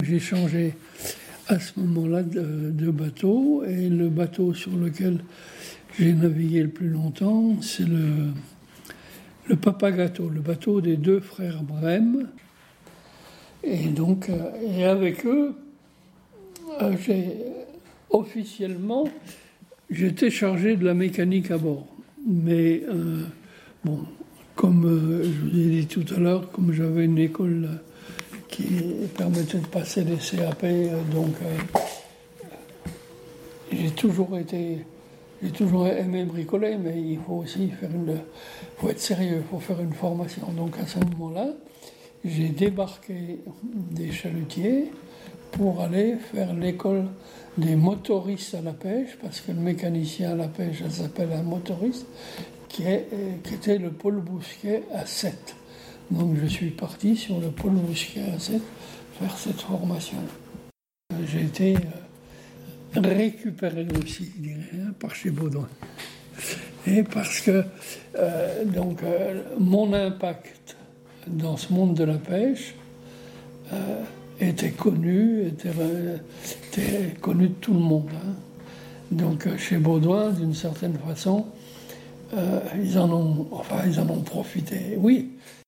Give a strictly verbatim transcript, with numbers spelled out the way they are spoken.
J'ai changé à ce moment-là de, de bateau, et le bateau sur lequel j'ai navigué le plus longtemps, c'est le, le Papagato, le bateau des deux frères Brême. Et donc, euh, et avec eux, euh, j'ai, officiellement, j'étais chargé de la mécanique à bord. Mais, euh, bon, comme euh, je vous ai dit tout à l'heure, comme j'avais une école euh, qui permettait de passer des C A P, euh, donc euh, j'ai toujours été, j'ai toujours aimé bricoler, mais il faut aussi faire une, faut être sérieux, il faut faire une formation. Donc à ce moment-là, j'ai débarqué des chalutiers pour aller faire l'école des motoristes à la pêche, parce que le mécanicien à la pêche, ça s'appelle un motoriste, qui, est, qui était le Paul Bousquet à Sète. Donc je suis parti sur le Paul Bousquet à Sète faire cette formation. J'ai été récupéré aussi, je dirais, hein, par chez Baudouin. Et parce que euh, donc, euh, mon impact dans ce monde de la pêche euh, était connu, était, était connu de tout le monde. Hein. Donc chez Baudouin, d'une certaine façon, euh, ils en ont, enfin, ils en ont profité. Oui,